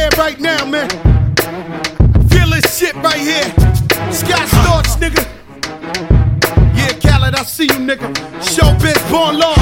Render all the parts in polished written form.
head right now, man. Feel this shit right here. Scott Storch, nigga. Yeah, Khaled, I see you, nigga. Showbiz, born law.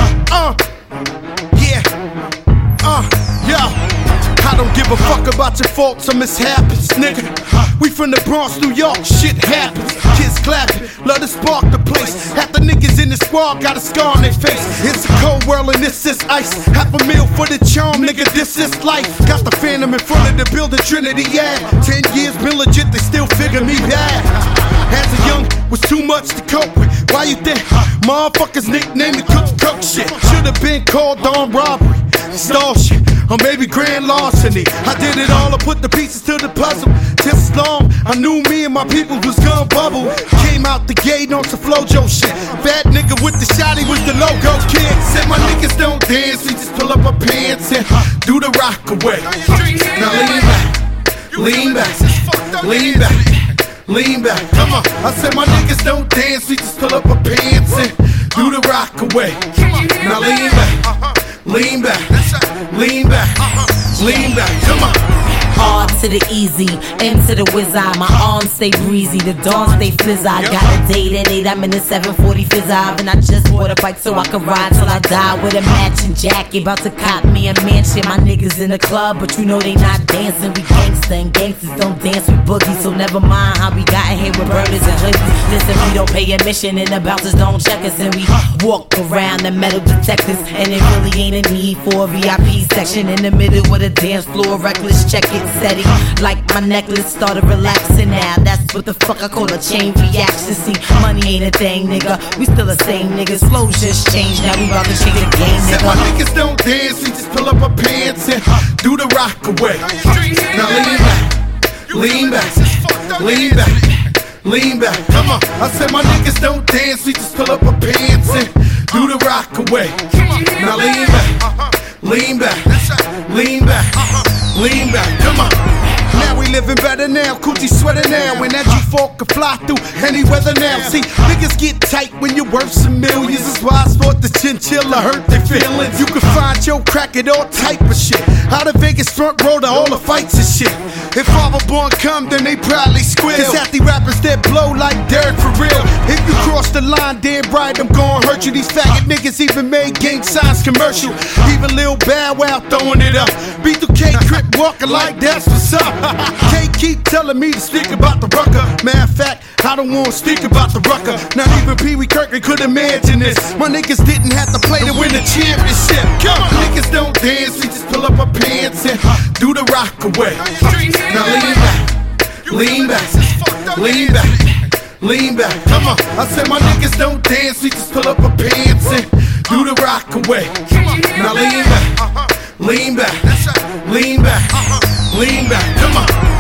Yo. I don't give a fuck about your faults or mishaps, nigga. We from the Bronx, New York, shit happens. Kids clapping, love to spark the place. Half the niggas in the squad got a scar on their face. It's a cold world and this is ice. Half a meal for the charm, nigga, this is life. Got the Phantom in front of the building, Trinity, yeah. 10 years been legit, they still figure me bad. As a young, was too much to cope with. Why you think motherfuckers nicknamed me cook shit? Should've been called armed robbery, stall shit, or maybe grand larceny. I did it all, I put the pieces to the puzzle. Just as long I knew me and my people was gonna bubble. Came out the gate on some Flojo shit. Fat nigga with the shotty was the logo kid. Said my niggas don't dance, we just pull up our pants and do the rock away. Now lean back, lean back, lean back, lean back. Come on, I said my niggas don't dance, we just pull up our pants and do the rock away. Now lean back, lean back, lean back, lean back. Come on. R to the easy, M to the whiz eye. My arms stay breezy, the dawn stay fizz. I got a date at 8, I'm in the 740 fizz eye. And I just bought a bike so I can ride till I die with a matching jacket. About to cop me a mansion. My niggas in the club, but you know they not dancing. We gangsta and gangsters don't dance with boogies. So never mind how we got here with burners and hoodies. Listen, we don't pay admission and the bouncers don't check us. And we walk around the metal detectors. And it really ain't a need for a VIP section in the middle of the dance floor. Reckless, check it. Steady, like my necklace started relaxing now. That's what the fuck I call a chain reaction. See, money ain't a thing, nigga. We still the same niggas. Flows just changed, now we about to change the game, nigga. Said my niggas don't dance, we just pull up our pants and do the rock away. Now lean back, lean back, lean back, lean back. Come on, I said my niggas don't dance, we just pull up our pants and do the rock away. Now lean back, lean back, lean back. Lean back, come on. Now we living better now, coochie sweater now. When that G4 can fly through any weather now. See, niggas get tight when you're worth some millions. That's why I sport the chinchilla, hurt their feelings. You can find your crack at all type of shit. Out of Vegas front row to all the fights and shit. If Father Born come, then they probably squeal. Cause half the rappers that blow like Derek for real. If you cross the line, damn right, I'm gon' hurt you. These faggot niggas even made gang signs commercial. Even Lil Bow Wow throwing it up. B2K Crip walking like that's what's up. Can't keep telling me to speak about the rucker. Matter of fact, I don't wanna speak about the rucker. Not even Pee Wee Kirkland could imagine this. My niggas didn't have to play to win the championship. Come on, niggas don't dance, we just pull up our pants and do the rock away. Now lean back, lean back, lean back, lean back. Come on, I said my niggas don't dance, we just pull up our pants and do the rock away. Now lean back, lean back, lean back, lean back. Come on.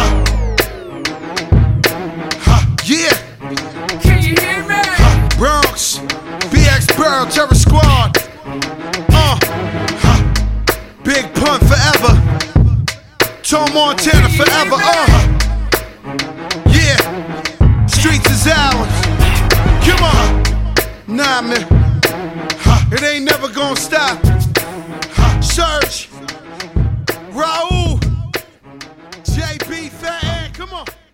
Yeah. Can you hear me? Bronx, BX Burrow, Terror Squad. Big Pun forever. Tom Montana forever. Yeah. Streets is ours. Come on. Nah, man. It ain't never gonna stop. Serge, Raul, JB, Fat Ant, come on.